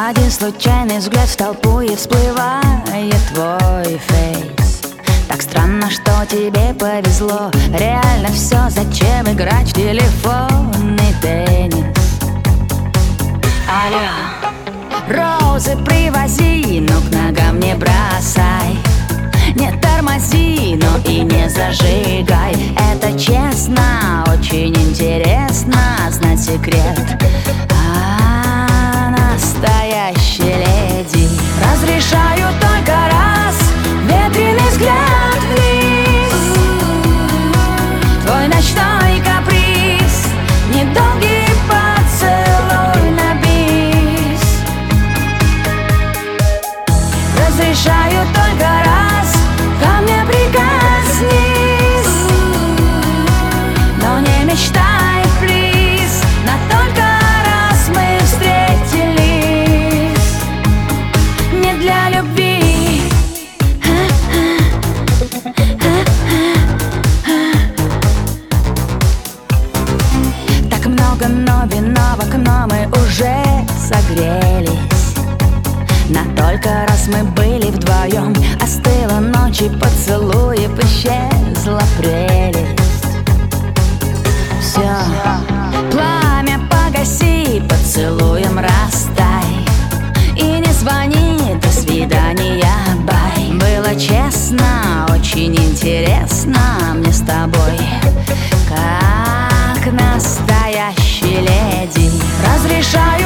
Один случайный взгляд в толпу, и всплывает твой фейс. Так странно, что тебе повезло. Реально все, зачем играть в телефонный теннис? Алло, розы привози, но к ногам не бросай. Не тормози, но и не зажигай. Это честно, очень интересно знать секрет настоящей леди. Разрешаю только раз ветреный взгляд вниз. Твой ночной каприз, недолгий поцелуй на бис. Разрешаю только раз ко мне прикоснись, но не мечтай, плиз, на только раз мы встретились. Не для любви. Так много новинок, но мы уже согрелись. На только раз мы были вдвоем. Остыла ночь и поцелуев, исчезла прелесть. Все, пламя погаси, поцелуем растай. И не звони, до свидания, бай. Было честно, очень интересно мне с тобой, как настоящей леди. Разрешаю